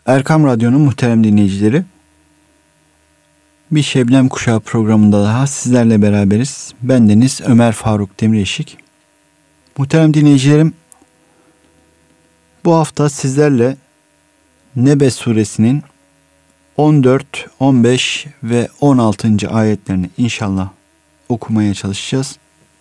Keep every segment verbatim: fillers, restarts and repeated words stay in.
Erkam Radyo'nun muhterem dinleyicileri, bir Şebnem Kuşağı programında daha sizlerle beraberiz. Bendeniz Ömer Faruk Demiryeşik. Muhterem dinleyicilerim, bu hafta sizlerle Nebe suresinin on dört, on beş ve on altıncı ayetlerini inşallah okumaya çalışacağız.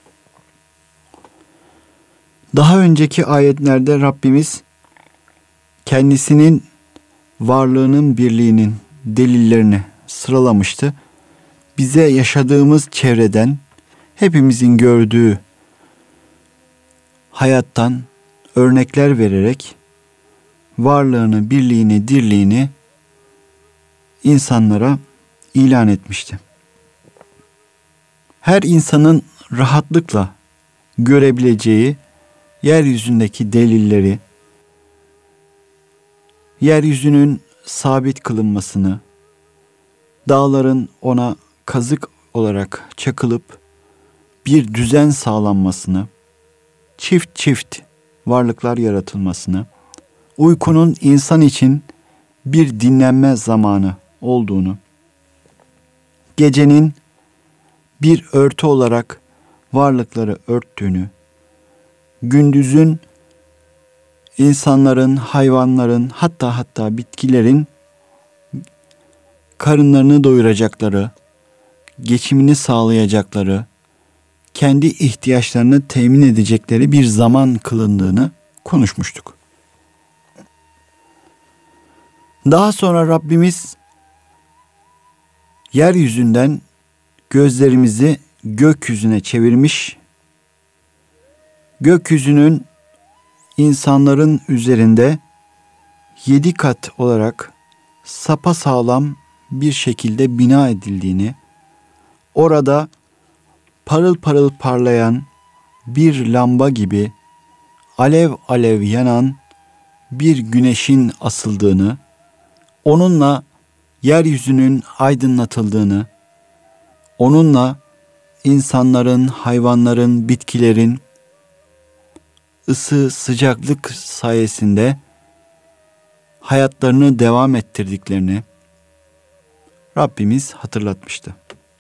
Daha önceki ayetlerde Rabbimiz kendisinin varlığının, birliğinin delillerini sıralamıştı. Bize yaşadığımız çevreden, hepimizin gördüğü hayattan örnekler vererek varlığını, birliğini, dirliğini insanlara ilan etmişti. Her insanın rahatlıkla görebileceği yeryüzündeki delilleri, yeryüzünün sabit kılınmasını, dağların ona kazık olarak çakılıp bir düzen sağlanmasını, çift çift varlıklar yaratılmasını, uykunun insan için bir dinlenme zamanı olduğunu, gecenin bir örtü olarak varlıkları örttüğünü, gündüzün insanların, hayvanların, hatta hatta bitkilerin karınlarını doyuracakları, geçimini sağlayacakları, kendi ihtiyaçlarını temin edecekleri bir zaman kılındığını konuşmuştuk. Daha sonra Rabbimiz yeryüzünden gözlerimizi gökyüzüne çevirmiş, gökyüzünün insanların üzerinde yedi kat olarak sapasağlam bir şekilde bina edildiğini, orada parıl parıl parlayan bir lamba gibi alev alev yanan bir güneşin asıldığını, onunla yeryüzünün aydınlatıldığını, onunla insanların, hayvanların, bitkilerin ısı, sıcaklık sayesinde hayatlarını devam ettirdiklerini Rabbimiz hatırlatmıştı.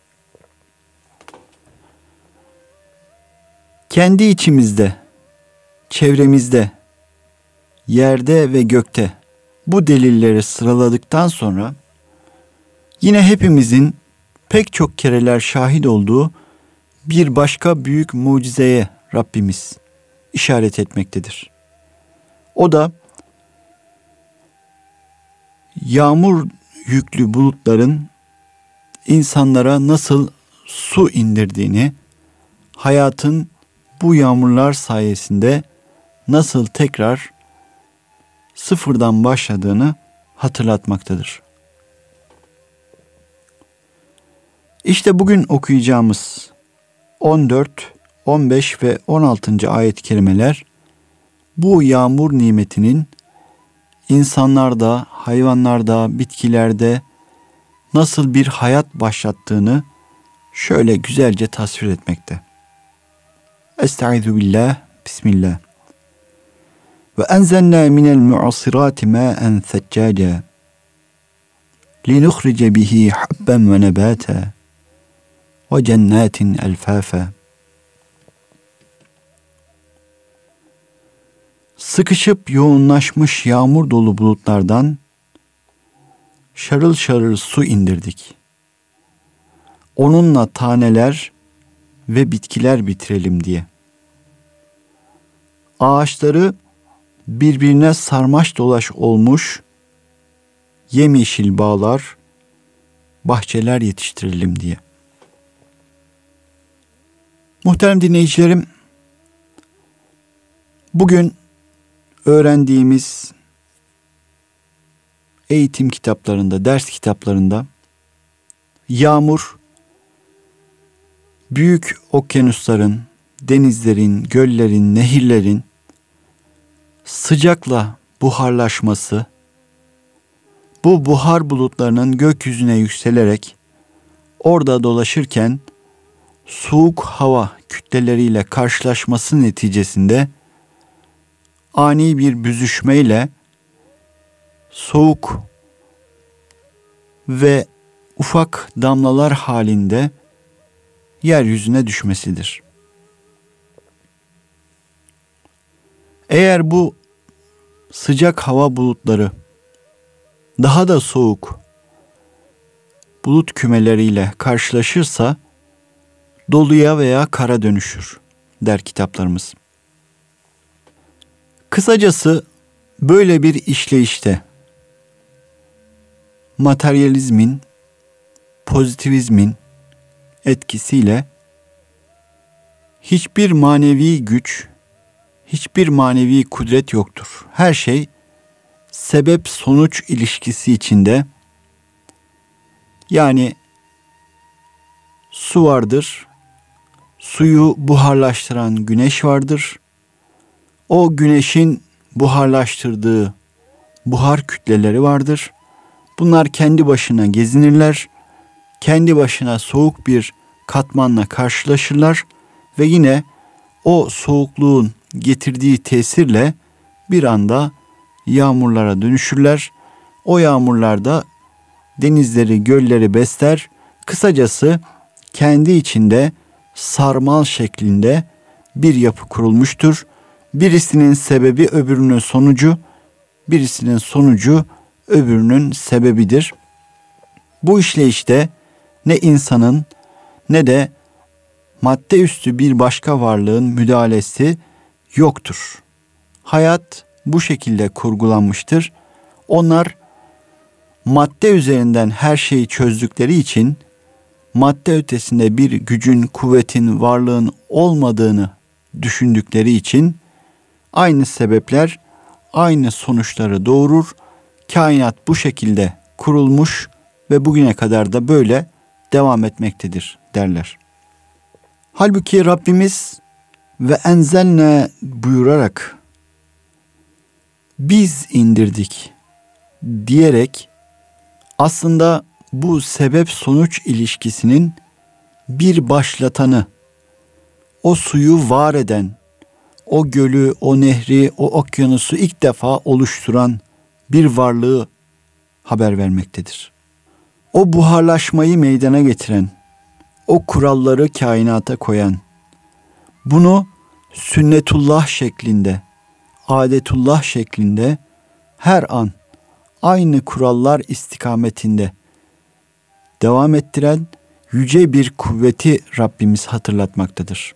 Kendi içimizde, çevremizde, yerde ve gökte bu delilleri sıraladıktan sonra yine hepimizin pek çok kereler şahit olduğu bir başka büyük mucizeye Rabbimiz işaret etmektedir. O da yağmur yüklü bulutların insanlara nasıl su indirdiğini, hayatın bu yağmurlar sayesinde nasıl tekrar sıfırdan başladığını hatırlatmaktadır. İşte bugün okuyacağımız on dört, on beş ve on altıncı ayet-i kerimeler bu yağmur nimetinin insanlarda, hayvanlarda, bitkilerde nasıl bir hayat başlattığını şöyle güzelce tasvir etmekte. Estaizu billah, bismillah. Ve enzelna minel mu'asirati ma'en seccaca linukhrice bihi habben ve nebata ve cennetin elfafa. Sıkışıp yoğunlaşmış yağmur dolu bulutlardan şarıl şarıl su indirdik. Onunla taneler ve bitkiler bitirelim diye. Ağaçları birbirine sarmaş dolaş olmuş yemyeşil bağlar, bahçeler yetiştirelim diye. Muhterem dinleyicilerim, bugün öğrendiğimiz eğitim kitaplarında, ders kitaplarında yağmur büyük okyanusların, denizlerin, göllerin, nehirlerin sıcakla buharlaşması, bu buhar bulutlarının gökyüzüne yükselerek orada dolaşırken soğuk hava kütleleriyle karşılaşması neticesinde ani bir büzüşmeyle soğuk ve ufak damlalar halinde yeryüzüne düşmesidir. Eğer bu sıcak hava bulutları daha da soğuk bulut kümeleriyle karşılaşırsa doluya veya kara dönüşür der kitaplarımız. Kısacası böyle bir işleyişte materyalizmin, pozitivizmin etkisiyle hiçbir manevi güç, hiçbir manevi kudret yoktur. Her şey sebep-sonuç ilişkisi içinde. Yani su vardır, suyu buharlaştıran güneş vardır. O güneşin buharlaştırdığı buhar kütleleri vardır. Bunlar kendi başına gezinirler, kendi başına soğuk bir katmanla karşılaşırlar ve yine o soğukluğun getirdiği tesirle bir anda yağmurlara dönüşürler. O yağmurlar da denizleri, gölleri besler. Kısacası kendi içinde sarmal şeklinde bir yapı kurulmuştur. Birisinin sebebi öbürünün sonucu, birisinin sonucu öbürünün sebebidir. Bu işleyişte ne insanın ne de madde üstü bir başka varlığın müdahalesi yoktur. Hayat bu şekilde kurgulanmıştır. Onlar madde üzerinden her şeyi çözdükleri için madde ötesinde bir gücün, kuvvetin, varlığın olmadığını düşündükleri için aynı sebepler aynı sonuçları doğurur. Kainat bu şekilde kurulmuş ve bugüne kadar da böyle devam etmektedir derler. Halbuki Rabbimiz ve enzelne buyurarak biz indirdik diyerek aslında bu sebep sonuç ilişkisinin bir başlatanı, o suyu var eden, o gölü, o nehri, o okyanusu ilk defa oluşturan bir varlığı haber vermektedir. O buharlaşmayı meydana getiren, o kuralları kainata koyan, bunu sünnetullah şeklinde, adetullah şeklinde her an aynı kurallar istikametinde devam ettiren yüce bir kuvveti Rabbimiz hatırlatmaktadır.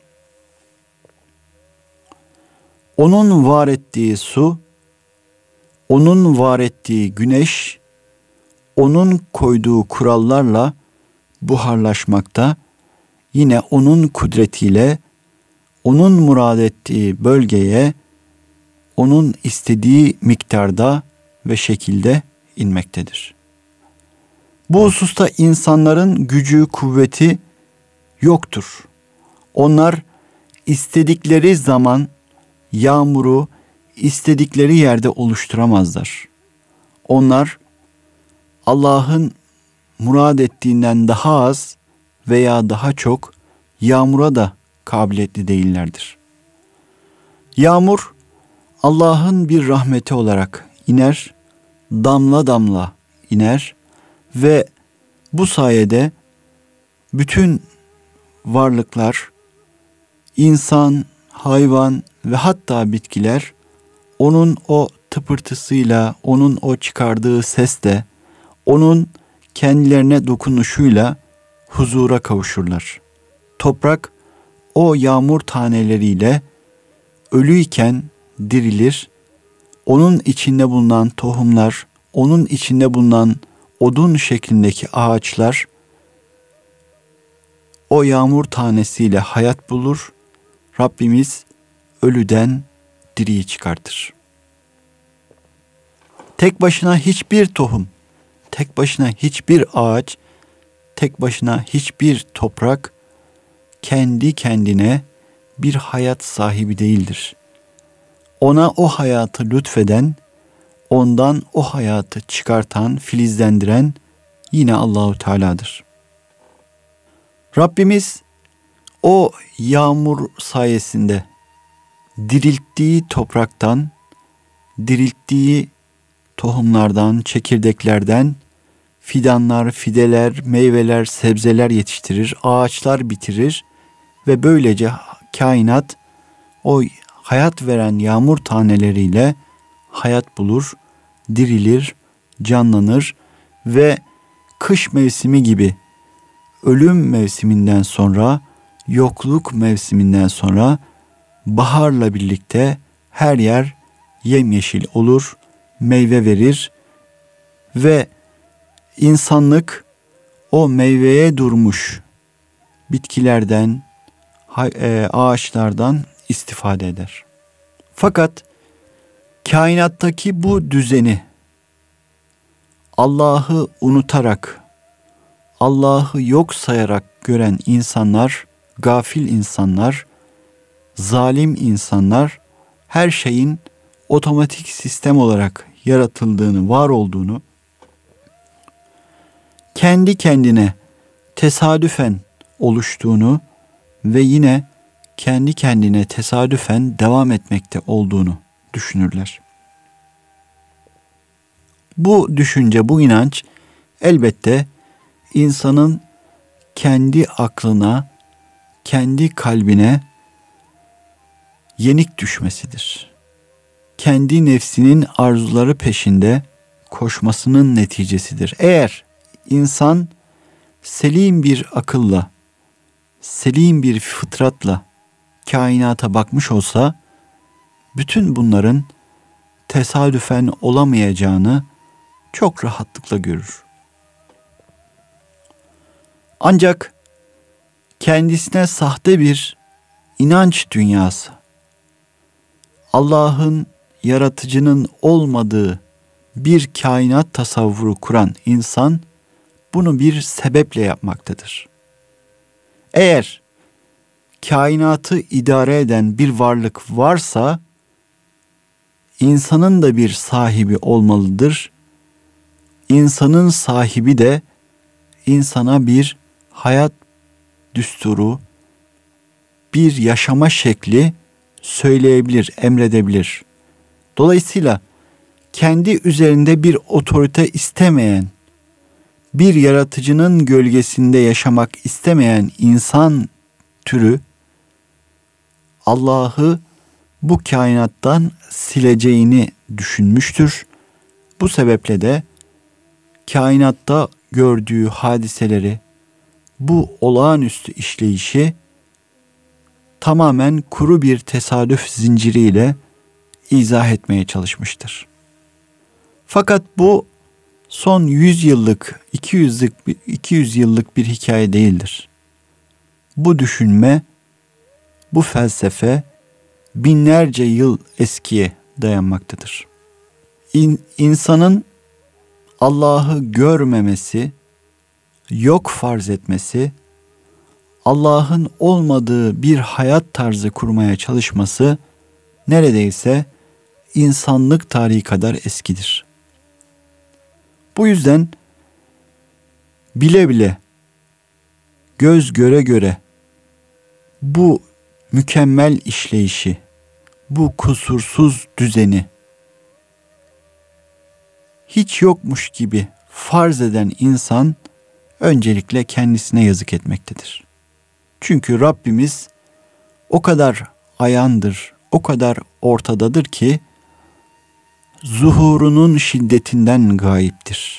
Onun var ettiği su, onun var ettiği güneş, onun koyduğu kurallarla buharlaşmakta, yine onun kudretiyle, onun murad ettiği bölgeye, onun istediği miktarda ve şekilde inmektedir. Bu hususta insanların gücü, kuvveti yoktur. Onlar istedikleri zaman yağmuru istedikleri yerde oluşturamazlar. Onlar Allah'ın murad ettiğinden daha az veya daha çok yağmura da kabiliyetli değillerdir. Yağmur Allah'ın bir rahmeti olarak iner, damla damla iner ve bu sayede bütün varlıklar, insan, hayvan ve hatta bitkiler onun o tıpırtısıyla, onun o çıkardığı sesle, onun kendilerine dokunuşuyla huzura kavuşurlar. Toprak o yağmur taneleriyle ölüyken dirilir. Onun içinde bulunan tohumlar, onun içinde bulunan odun şeklindeki ağaçlar o yağmur tanesiyle hayat bulur. Rabbimiz ölüden diriyi çıkartır. Tek başına hiçbir tohum, tek başına hiçbir ağaç, tek başına hiçbir toprak kendi kendine bir hayat sahibi değildir. Ona o hayatı lütfeden, ondan o hayatı çıkartan, filizlendiren yine Allahu Teala'dır. Rabbimiz o yağmur sayesinde dirilttiği topraktan, dirilttiği tohumlardan, çekirdeklerden fidanlar, fideler, meyveler, sebzeler yetiştirir, ağaçlar bitirir ve böylece kainat o hayat veren yağmur taneleriyle hayat bulur, dirilir, canlanır ve kış mevsimi gibi ölüm mevsiminden sonra, yokluk mevsiminden sonra baharla birlikte her yer yemyeşil olur, meyve verir ve insanlık o meyveye durmuş bitkilerden, ağaçlardan istifade eder. Fakat kainattaki bu düzeni Allah'ı unutarak, Allah'ı yok sayarak gören insanlar, gafil insanlar, zalim insanlar her şeyin otomatik sistem olarak yaratıldığını, var olduğunu, kendi kendine tesadüfen oluştuğunu ve yine kendi kendine tesadüfen devam etmekte olduğunu düşünürler. Bu düşünce, bu inanç elbette insanın kendi aklına, kendi kalbine yenik düşmesidir. Kendi nefsinin arzuları peşinde koşmasının neticesidir. Eğer insan selim bir akılla, selim bir fıtratla kainata bakmış olsa, bütün bunların tesadüfen olamayacağını çok rahatlıkla görür. Ancak kendisine sahte bir inanç dünyası, Allah'ın, yaratıcının olmadığı bir kainat tasavvuru kuran insan bunu bir sebeple yapmaktadır. Eğer kainatı idare eden bir varlık varsa, insanın da bir sahibi olmalıdır. İnsanın sahibi de insana bir hayat düsturu, bir yaşama şekli söyleyebilir, emredebilir. Dolayısıyla kendi üzerinde bir otorite istemeyen, bir yaratıcının gölgesinde yaşamak istemeyen insan türü Allah'ı bu kainattan sileceğini düşünmüştür. Bu sebeple de kainatta gördüğü hadiseleri, bu olağanüstü işleyişi tamamen kuru bir tesadüf zinciriyle izah etmeye çalışmıştır. Fakat bu son yüz yıllık, iki yüzlük, iki yüz yıllık bir hikaye değildir. Bu düşünme, bu felsefe binlerce yıl eskiye dayanmaktadır. İn, insanın Allah'ı görmemesi, yok farz etmesi, Allah'ın olmadığı bir hayat tarzı kurmaya çalışması neredeyse insanlık tarihi kadar eskidir. Bu yüzden bile bile, göz göre göre bu mükemmel işleyişi, bu kusursuz düzeni hiç yokmuş gibi farz eden insan öncelikle kendisine yazık etmektedir. Çünkü Rabbimiz o kadar ayandır, o kadar ortadadır ki zuhurunun şiddetinden gayiptir.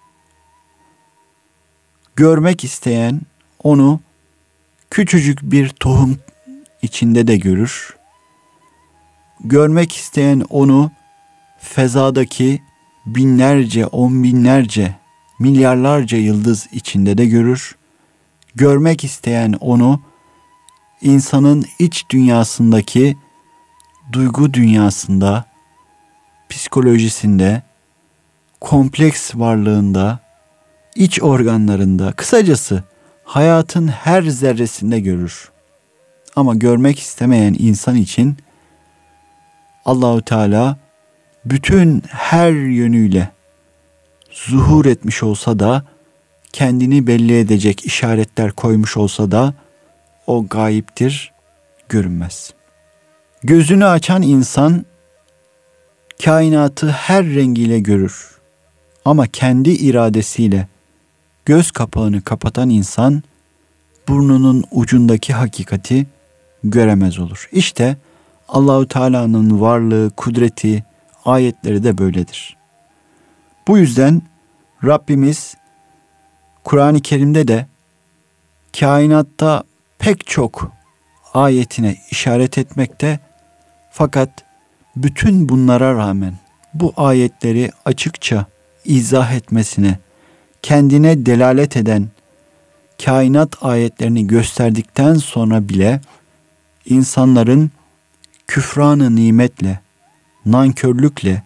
Görmek isteyen onu küçücük bir tohum içinde de görür. Görmek isteyen onu fezadaki binlerce, on binlerce, milyarlarca yıldız içinde de görür. Görmek isteyen onu insanın iç dünyasındaki duygu dünyasında, psikolojisinde, kompleks varlığında, iç organlarında, kısacası hayatın her zerresinde görür. Ama görmek istemeyen insan için Allahu Teala bütün her yönüyle zuhur etmiş olsa da, kendini belli edecek işaretler koymuş olsa da o gayiptir, görünmez. Gözünü açan insan kainatı her rengiyle görür. Ama kendi iradesiyle göz kapağını kapatan insan burnunun ucundaki hakikati göremez olur. İşte Allahu Teala'nın varlığı, kudreti, ayetleri de böyledir. Bu yüzden Rabbimiz Kur'an-ı Kerim'de de kainatta pek çok ayetine işaret etmekte, fakat bütün bunlara rağmen bu ayetleri açıkça izah etmesine, kendine delalet eden kainat ayetlerini gösterdikten sonra bile insanların küfranı nimetle, nankörlükle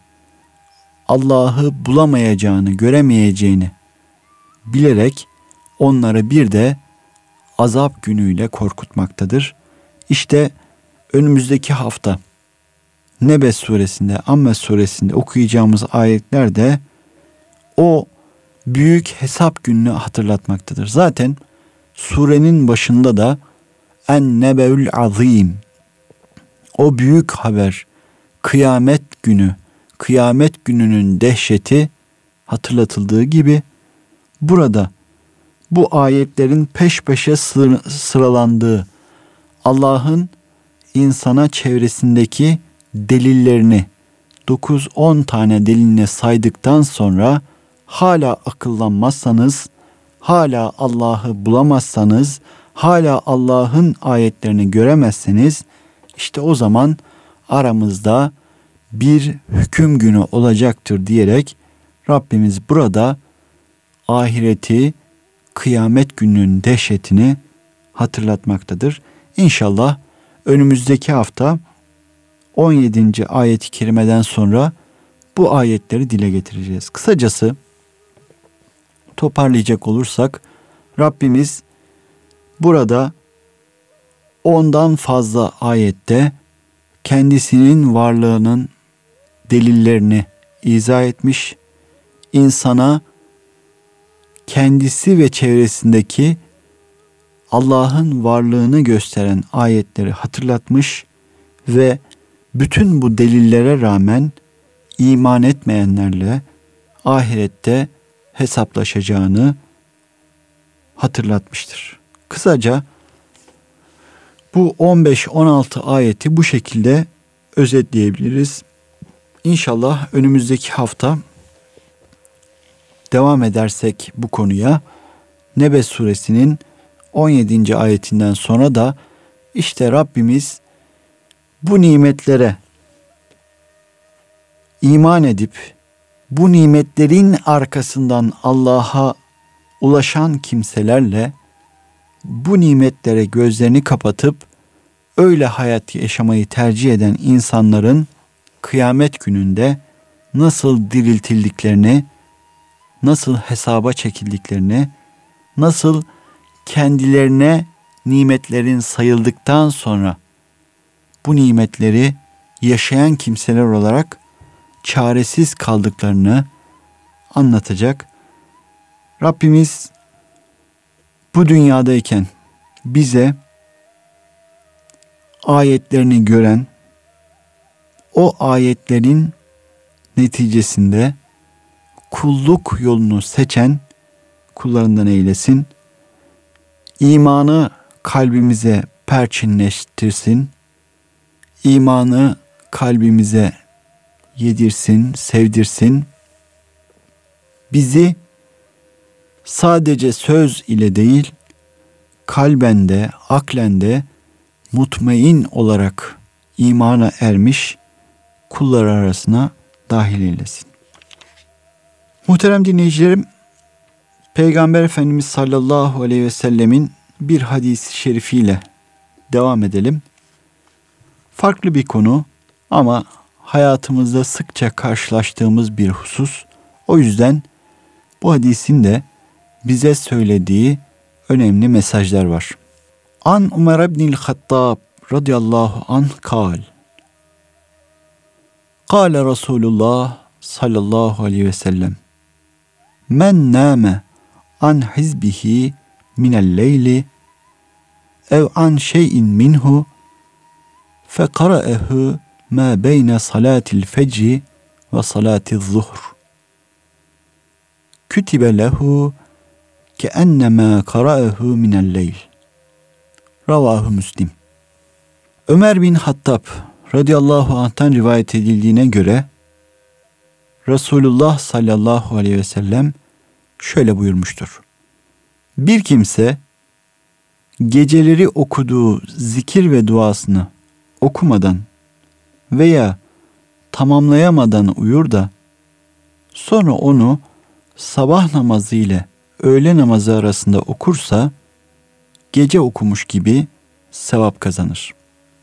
Allah'ı bulamayacağını, göremeyeceğini bilerek onları bir de azap günüyle korkutmaktadır. İşte önümüzdeki hafta Nebe suresinde, Amme suresinde okuyacağımız ayetler de o büyük hesap gününü hatırlatmaktadır. Zaten surenin başında da En-Nebe'ül Azim, o büyük haber, kıyamet günü, kıyamet gününün dehşeti hatırlatıldığı gibi burada bu ayetlerin peş peşe sıralandığı, Allah'ın insana çevresindeki delillerini dokuz on tane deliline saydıktan sonra hala akıllanmazsanız, hala Allah'ı bulamazsanız, hala Allah'ın ayetlerini göremezseniz, işte o zaman aramızda bir hüküm günü olacaktır diyerek Rabbimiz burada ahireti, kıyamet gününün dehşetini hatırlatmaktadır. İnşallah önümüzdeki hafta on yedinci ayet-i kerimeden sonra bu ayetleri dile getireceğiz. Kısacası toparlayacak olursak Rabbimiz burada ondan fazla ayette kendisinin varlığının delillerini izah etmiş, insana kendisi ve çevresindeki Allah'ın varlığını gösteren ayetleri hatırlatmış ve bütün bu delillere rağmen iman etmeyenlerle ahirette hesaplaşacağını hatırlatmıştır. Kısaca bu on beş on altı ayeti bu şekilde özetleyebiliriz. İnşallah önümüzdeki hafta devam edersek bu konuya, Nebe suresinin on yedinci ayetinden sonra da işte Rabbimiz bu nimetlere iman edip bu nimetlerin arkasından Allah'a ulaşan kimselerle bu nimetlere gözlerini kapatıp öyle hayat yaşamayı tercih eden insanların kıyamet gününde nasıl diriltildiklerini, nasıl hesaba çekildiklerini, nasıl kendilerine nimetlerin sayıldıktan sonra bu nimetleri yaşayan kimseler olarak çaresiz kaldıklarını anlatacak. Rabbimiz bu dünyadayken bize ayetlerini gören, o ayetlerin neticesinde kulluk yolunu seçen kullarından eylesin. İmanı kalbimize perçinleştirsin. İmanı kalbimize yedirsin, sevdirsin. Bizi sadece söz ile değil, kalben de, aklen de mutmain olarak imana ermiş kullar arasına dahil eylesin. Muhterem dinleyicilerim, Peygamber Efendimiz sallallahu aleyhi ve sellemin bir hadis-i şerifiyle devam edelim. Farklı bir konu ama hayatımızda sıkça karşılaştığımız bir husus. O yüzden bu hadisin de bize söylediği önemli mesajlar var. An Ömer ibnil Hattab radıyallahu anh kal. Kale Resulullah sallallahu aleyhi ve sellem. Men nâme an hizbihi minel leyli ev an şeyin minhu fekara'ehu ma beyne salatil fecri ve salatiz zuhr. Kütibe lehu keennema qara'ahu minel leyl. Ravahu Müslim. Ömer bin Hattab radıyallahu anh'tan rivayet edildiğine göre Resulullah sallallahu aleyhi ve sellem şöyle buyurmuştur. Bir kimse geceleri okuduğu zikir ve duasını okumadan veya tamamlayamadan uyur da sonra onu sabah namazı ile öğle namazı arasında okursa gece okumuş gibi sevap kazanır.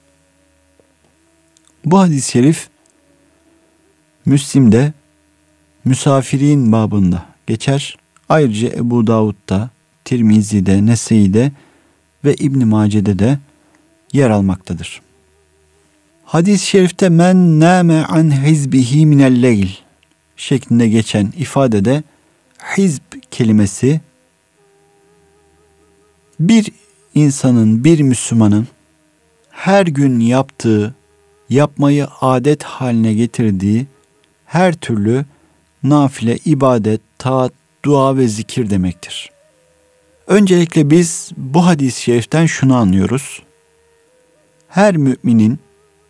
Bu hadis-i şerif Müslim'de müsafirin babında geçer. Ayrıca Ebu Davud'da, Tirmizi'de, Nese'de ve İbn Mace'de de yer almaktadır. Hadis-i şerifte men nâme an hizbihi minel leyl şeklinde geçen ifadede hizb kelimesi bir insanın, bir Müslümanın her gün yaptığı, yapmayı adet haline getirdiği her türlü nafile, ibadet, taat, dua ve zikir demektir. Öncelikle biz bu hadis-i şeriften şunu anlıyoruz. Her müminin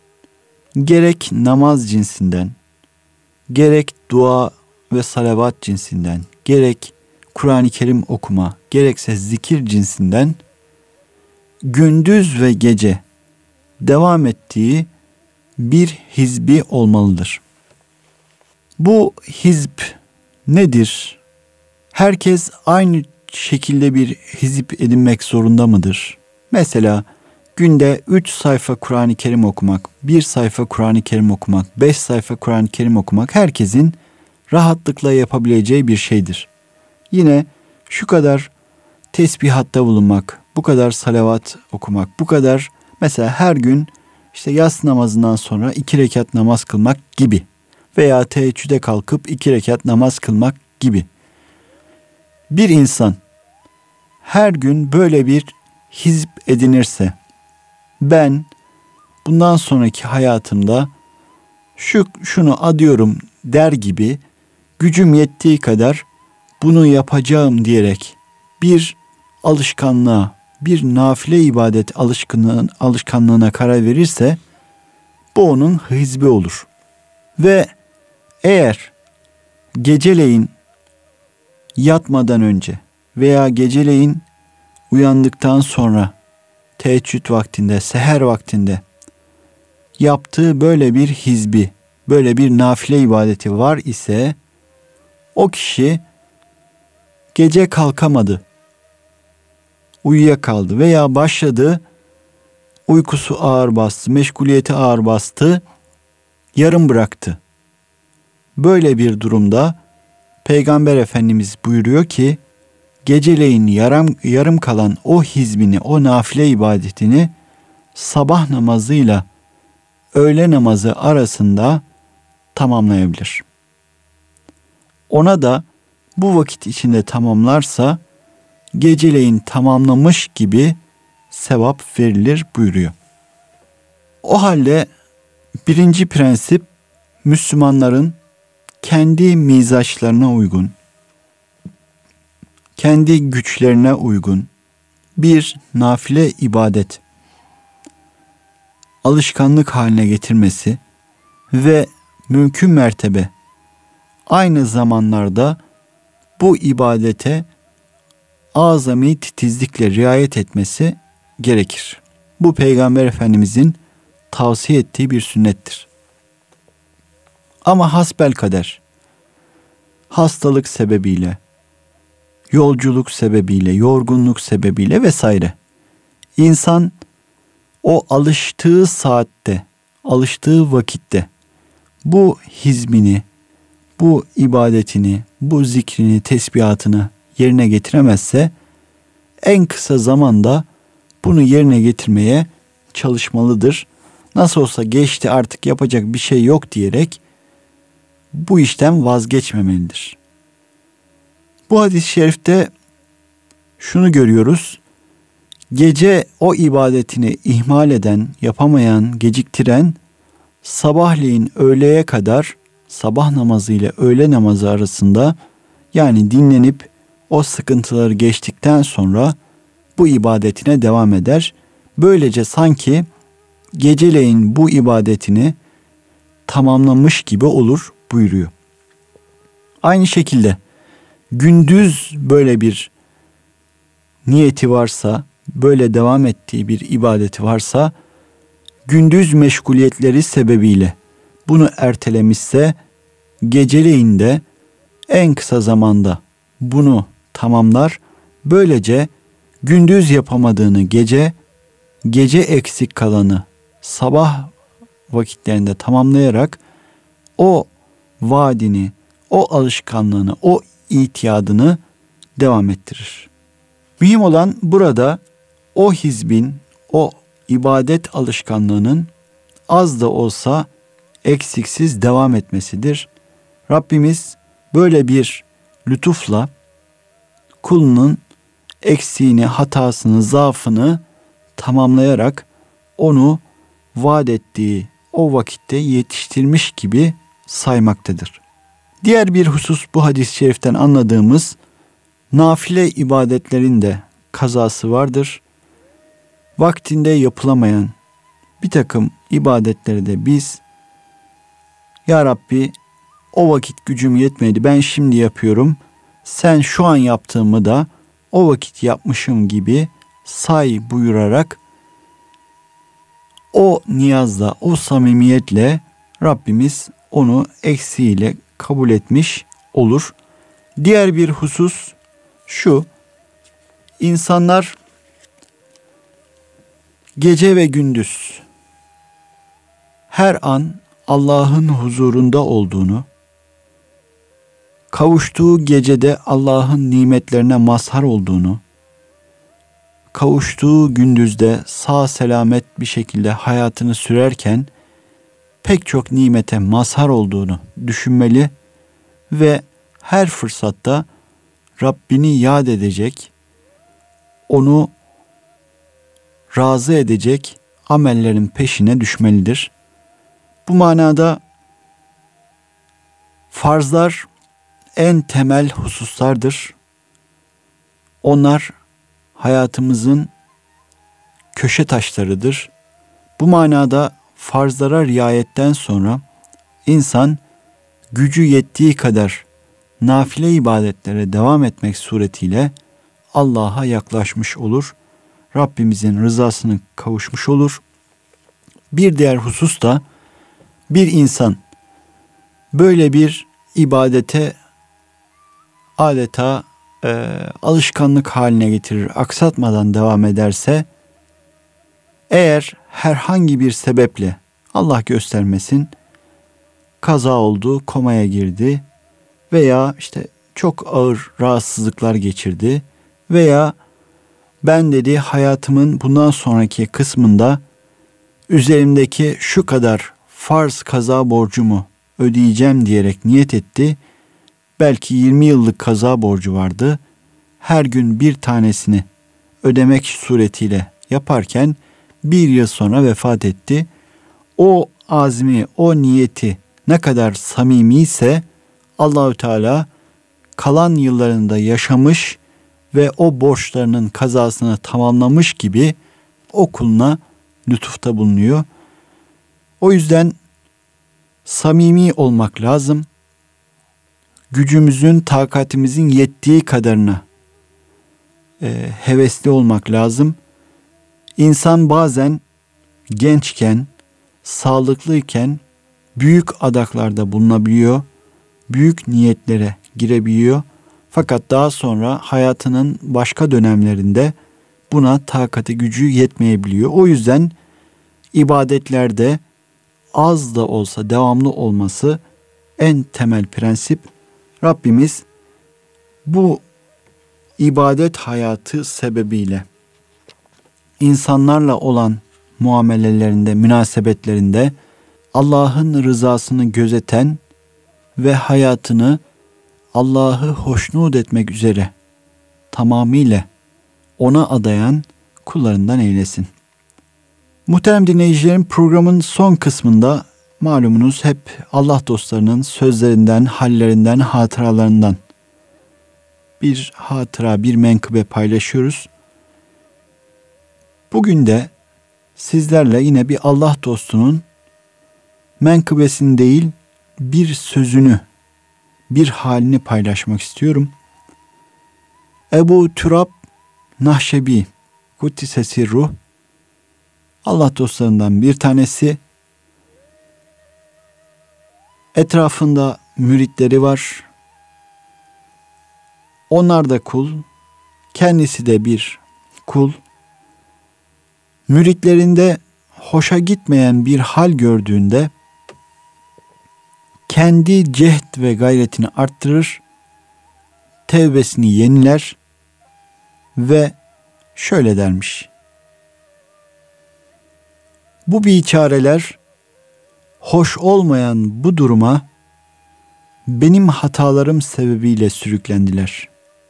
gerek namaz cinsinden, gerek dua ve salavat cinsinden, gerek Kur'an-ı Kerim okuma, gerekse zikir cinsinden gündüz ve gece devam ettiği bir hizbi olmalıdır. Bu hizb nedir? Herkes aynı şekilde bir hizip edinmek zorunda mıdır? Mesela günde üç sayfa Kur'an-ı Kerim okumak, bir sayfa Kur'an-ı Kerim okumak, beş sayfa Kur'an-ı Kerim okumak herkesin rahatlıkla yapabileceği bir şeydir. Yine şu kadar tesbihatta bulunmak, bu kadar salavat okumak, bu kadar mesela her gün işte yatsı namazından sonra iki rekat namaz kılmak gibi veya teheccüde kalkıp iki rekat namaz kılmak gibi. Bir insan her gün böyle bir hizb edinirse, ben bundan sonraki hayatımda şu şunu adıyorum der gibi gücüm yettiği kadar bunu yapacağım diyerek bir alışkanlığa, bir nafile ibadet alışkanlığına, alışkanlığına karar verirse bu onun hizbi olur. Ve eğer geceleyin yatmadan önce veya geceleyin uyandıktan sonra teheccüd vaktinde, seher vaktinde yaptığı böyle bir hizbi, böyle bir nafile ibadeti var ise o kişi gece kalkamadı, uyuyakaldı veya başladı, uykusu ağır bastı, meşguliyeti ağır bastı, yarım bıraktı. Böyle bir durumda Peygamber Efendimiz buyuruyor ki geceleyin yarım, yarım kalan o hizbini, o nafile ibadetini sabah namazıyla öğle namazı arasında tamamlayabilir. Ona da bu vakit içinde tamamlarsa geceleyin tamamlamış gibi sevap verilir buyuruyor. O halde birinci prensip Müslümanların kendi mizaçlarına uygun, kendi güçlerine uygun bir nafile ibadet alışkanlık haline getirmesi ve mümkün mertebe aynı zamanlarda bu ibadete azami titizlikle riayet etmesi gerekir. Bu Peygamber Efendimizin tavsiye ettiği bir sünnettir. Ama hasbelkader hastalık sebebiyle, yolculuk sebebiyle, yorgunluk sebebiyle vesaire insan o alıştığı saatte, alıştığı vakitte bu hizmini, bu ibadetini, bu zikrini, tesbihatını yerine getiremezse en kısa zamanda bunu yerine getirmeye çalışmalıdır. Nasıl olsa geçti, artık yapacak bir şey yok diyerek bu işten vazgeçmemelidir. Bu hadis-i şerifte şunu görüyoruz. Gece o ibadetini ihmal eden, yapamayan, geciktiren sabahleyin öğleye kadar sabah namazı ile öğle namazı arasında, yani dinlenip o sıkıntıları geçtikten sonra bu ibadetine devam eder. Böylece sanki geceleyin bu ibadetini tamamlamış gibi olur buyuruyor. Aynı şekilde gündüz böyle bir niyeti varsa, böyle devam ettiği bir ibadeti varsa, gündüz meşguliyetleri sebebiyle bunu ertelemişse, geceleyin de en kısa zamanda bunu tamamlar. Böylece gündüz yapamadığını gece, gece eksik kalanı sabah vakitlerinde tamamlayarak o vaadini, o alışkanlığını, o itiyadını devam ettirir. Mühim olan burada o hizbin, o ibadet alışkanlığının az da olsa eksiksiz devam etmesidir. Rabbimiz böyle bir lütufla kulunun eksiğini, hatasını, zaafını tamamlayarak onu vaat ettiği o vakitte yetiştirmiş gibi saymaktadır. Diğer bir husus bu hadis-i şeriften anladığımız, nafile ibadetlerin de kazası vardır. Vaktinde yapılamayan bir takım ibadetleri de biz, Ya Rabbi o vakit gücüm yetmedi, ben şimdi yapıyorum, sen şu an yaptığımı da o vakit yapmışım gibi say buyurarak o niyazla, o samimiyetle Rabbimiz onu eksiğiyle kabul etmiş olur. Diğer bir husus şu: insanlar gece ve gündüz her an Allah'ın huzurunda olduğunu, kavuştuğu gecede Allah'ın nimetlerine mazhar olduğunu, kavuştuğu gündüzde sağ selamet bir şekilde hayatını sürerken pek çok nimete mazhar olduğunu düşünmeli ve her fırsatta Rabbini yad edecek, onu razı edecek amellerin peşine düşmelidir. Bu manada farzlar en temel hususlardır. Onlar hayatımızın köşe taşlarıdır. Bu manada farzlara riayetten sonra insan gücü yettiği kadar nafile ibadetlere devam etmek suretiyle Allah'a yaklaşmış olur. Rabbimizin rızasını kavuşmuş olur. Bir diğer husus da bir insan böyle bir ibadete adeta e, alışkanlık haline getirir, aksatmadan devam ederse, eğer herhangi bir sebeple, Allah göstermesin, kaza oldu, komaya girdi veya işte çok ağır rahatsızlıklar geçirdi veya ben dedi hayatımın bundan sonraki kısmında üzerimdeki şu kadar farz kaza borcumu ödeyeceğim diyerek niyet etti. Belki yirmi yıllık kaza borcu vardı. Her gün bir tanesini ödemek suretiyle yaparken bir yıl sonra vefat etti. O azmi, o niyeti ne kadar samimi ise Allahü Teala kalan yıllarında yaşamış ve o borçlarının kazasını tamamlamış gibi o kuluna lütufta bulunuyor. O yüzden samimi olmak lazım. Gücümüzün, takatimizin yettiği kadarına e, hevesli olmak lazım. İnsan bazen gençken, sağlıklıyken büyük adaklarda bulunabiliyor, büyük niyetlere girebiliyor. Fakat daha sonra hayatının başka dönemlerinde buna takati gücü yetmeyebiliyor. O yüzden ibadetlerde az da olsa devamlı olması en temel prensip. Rabbimiz bu ibadet hayatı sebebiyle insanlarla olan muamelelerinde, münasebetlerinde Allah'ın rızasını gözeten ve hayatını Allah'ı hoşnut etmek üzere tamamıyla ona adayan kullarından eylesin. Muhterem dinleyicilerim, programın son kısmında malumunuz hep Allah dostlarının sözlerinden, hallerinden, hatıralarından bir hatıra, bir menkıbe paylaşıyoruz. Bugün de sizlerle yine bir Allah dostunun menkıbesini değil, bir sözünü, bir halini paylaşmak istiyorum. Ebu Türab Nahşebi Kuddise Sirruh, Allah dostlarından bir tanesi. Etrafında müritleri var. Onlar da kul, kendisi de bir kul. Müritlerinde hoşa gitmeyen bir hal gördüğünde kendi cehd ve gayretini arttırır, tevbesini yeniler ve şöyle dermiş: bu biçareler hoş olmayan bu duruma benim hatalarım sebebiyle sürüklendiler.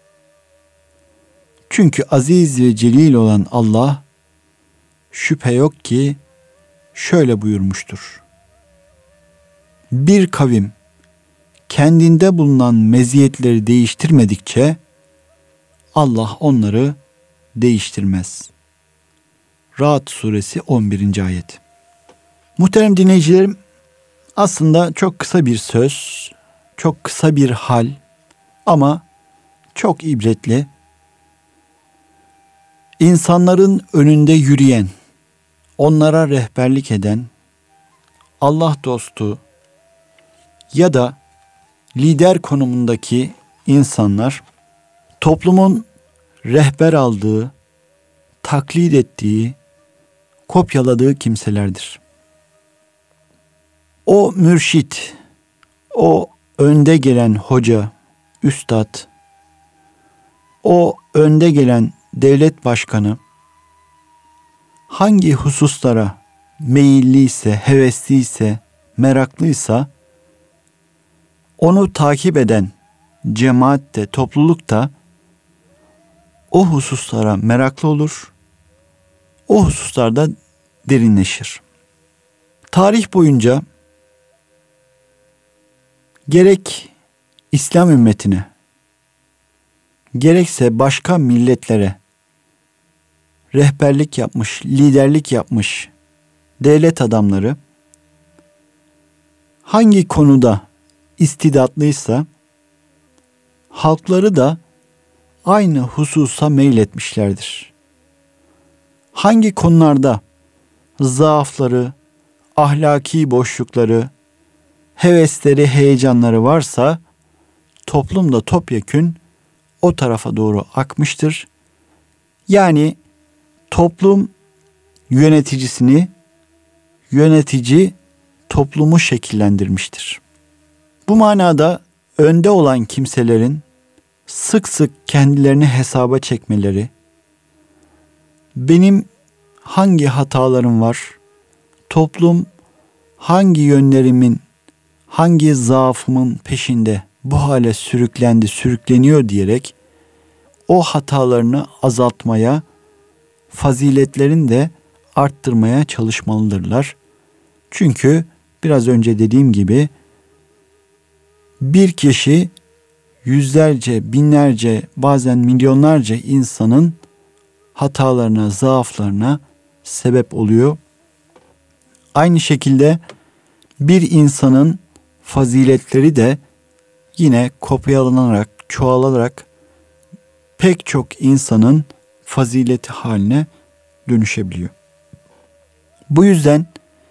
Çünkü aziz ve celil olan Allah şüphe yok ki şöyle buyurmuştur: bir kavim kendinde bulunan meziyetleri değiştirmedikçe Allah onları değiştirmez. Ra'd suresi on birinci ayet. Muhterem dinleyicilerim, aslında çok kısa bir söz, çok kısa bir hal ama çok ibretli. İnsanların önünde yürüyen, onlara rehberlik eden Allah dostu ya da lider konumundaki insanlar toplumun rehber aldığı, taklit ettiği, kopyaladığı kimselerdir. O mürşit, o önde gelen hoca, üstad, o önde gelen devlet başkanı hangi hususlara meyilliyse, hevesliyse, meraklıysa onu takip eden cemaatte, toplulukta o hususlara meraklı olur, o hususlarda derinleşir. Tarih boyunca gerek İslam ümmetine, gerekse başka milletlere rehberlik yapmış, liderlik yapmış devlet adamları hangi konuda istidatlıysa halkları da aynı hususa meyletmişlerdir. Hangi konularda zaafları, ahlaki boşlukları, hevesleri, heyecanları varsa toplumda topyekün o tarafa doğru akmıştır. Yani toplum yöneticisini, yönetici toplumu şekillendirmiştir. Bu manada önde olan kimselerin sık sık kendilerini hesaba çekmeleri, benim hangi hatalarım var, toplum hangi yönlerimin, hangi zaafımın peşinde bu hale sürüklendi, sürükleniyor diyerek o hatalarını azaltmaya, faziletlerini de arttırmaya çalışmalıdırlar. Çünkü biraz önce dediğim gibi bir kişi yüzlerce, binlerce, bazen milyonlarca insanın hatalarına, zaaflarına sebep oluyor. Aynı şekilde bir insanın faziletleri de yine kopyalanarak, çoğalarak pek çok insanın fazileti haline dönüşebiliyor. Bu yüzden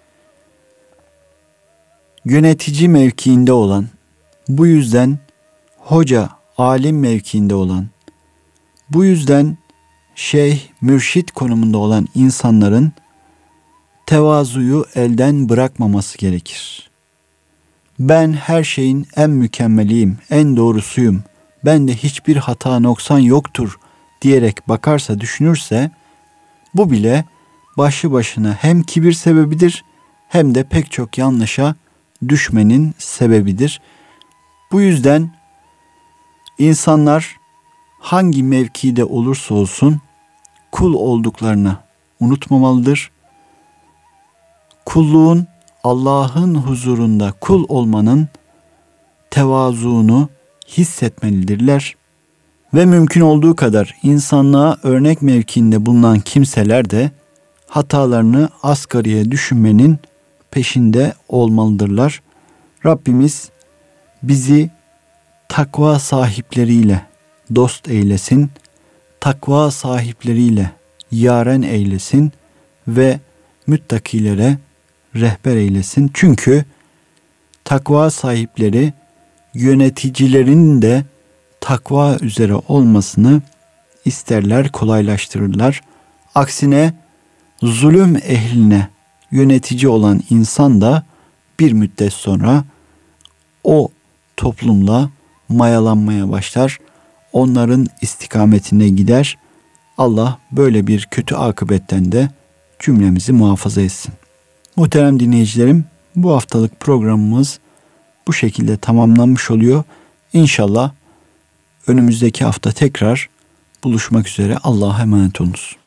yönetici mevkiinde olan, bu yüzden hoca, alim mevkiinde olan, bu yüzden şeyh, mürşit konumunda olan insanların tevazuyu elden bırakmaması gerekir. Ben her şeyin en mükemmeliyim, en doğrusuyum, bende hiçbir hata noksan yoktur diyerek bakarsa, düşünürse bu bile başlı başına hem kibir sebebidir hem de pek çok yanlışa düşmenin sebebidir. Bu yüzden insanlar hangi mevkide olursa olsun kul olduklarını unutmamalıdır. Kulluğun Allah'ın huzurunda kul olmanın tevazuunu hissetmelidirler. Ve mümkün olduğu kadar insanlığa örnek mevkiinde bulunan kimseler de hatalarını asgariye düşünmenin peşinde olmalıdırlar. Rabbimiz bizi takva sahipleriyle dost eylesin, takva sahipleriyle yaren eylesin ve müttakilere rehber eylesin. Çünkü takva sahipleri yöneticilerin de takva üzere olmasını isterler, kolaylaştırırlar. Aksine zulüm ehline yönetici olan insan da bir müddet sonra o toplumla mayalanmaya başlar. Onların istikametine gider. Allah böyle bir kötü akıbetten de cümlemizi muhafaza etsin. Muhterem dinleyicilerim, bu haftalık programımız bu şekilde tamamlanmış oluyor. İnşallah önümüzdeki hafta tekrar buluşmak üzere. Allah'a emanet olunuz.